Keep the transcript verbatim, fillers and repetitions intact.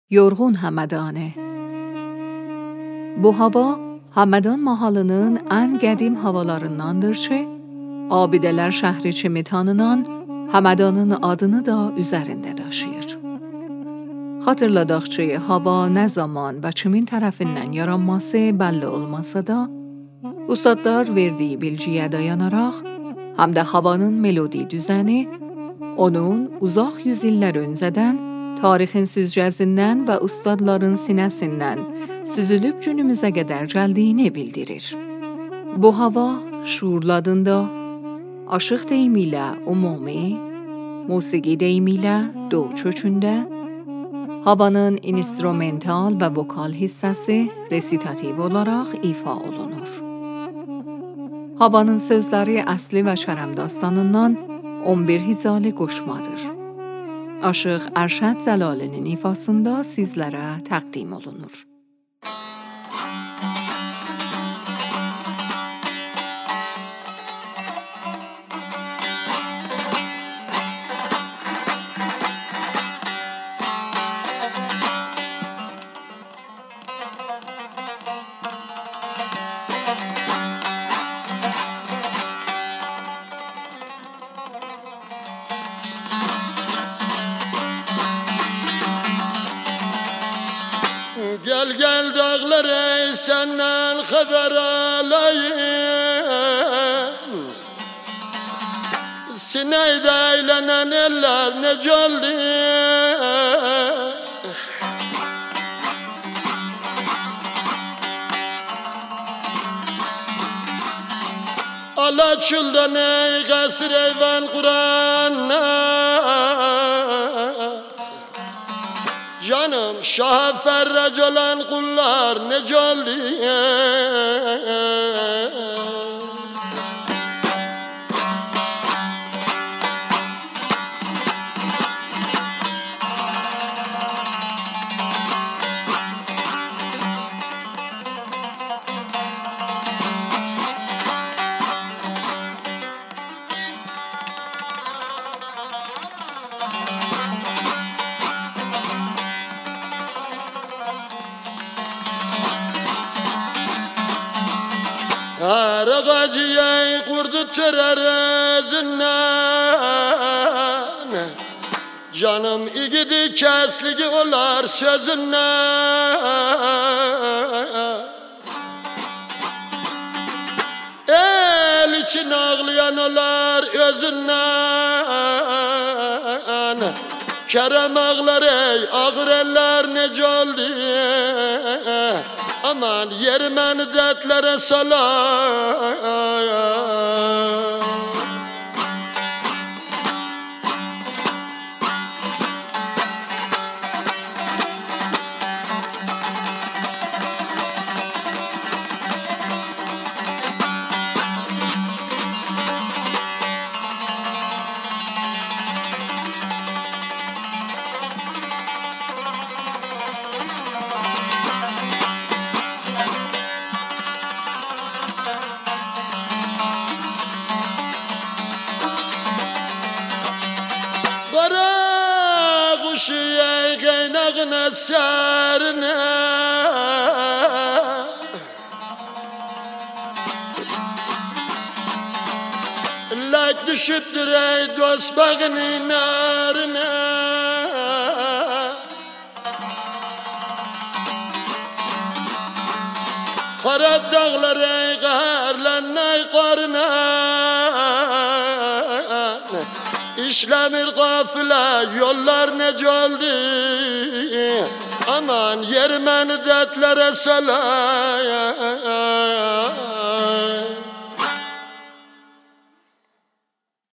Yorğun Həmədani. Bu hava, Həmədan mahalının en qədim havalarındandır ki, Abidələr şəhri kimi tanınan Həmədanın adını da üzərində daşıyır. Xatırladaq ki, hava nə zaman və kimin tərəfindən yaranması bəlli olmasa da, ustadlar verdiyi bilgiyə dayanaraq, həm də havanın melodi düzəni, onun uzaq yüzillər öncədən tarixin süzgəzindən və ustadların sinəsindən süzülüb günümüzə qədər gəldiyini bildirir. Bu hava şuurlu adında, aşıq deyimi ilə ümumi, musiqi deyimi ilə doğu kökündə, havanın instrumental və vokal hissəsi resitativ olaraq ifa olunur. Havanın sözləri əsli və Kərəm dastanından on bir hizalı qoşmadır. Aşıq Ərşəd Cəlalinin ifasında sizlərə təqdim olunur. Gel gel dağlara senden haber alayım. Sineyde eğlenen eller ne caldi. Ala çölden ey kasır eyvan Kur'an'a. Canım Şah Ferrac olan kullar ne caldi. Her ağacıya kurdu törer özünden. Canım igidi kesligi olar sözünden. El için ağlayan olar özünden. Kerem ağlar ey ağır eller ne caldi. Aman yermen dertlere salar. Kara kuşu ey kaynağına sarına. Lak düşüttür ey dost bağının narına. Kara dağlar ey kaharlan ey karına. İşlemir gafile yollar ne caldi. Aman yermen dertlere salar.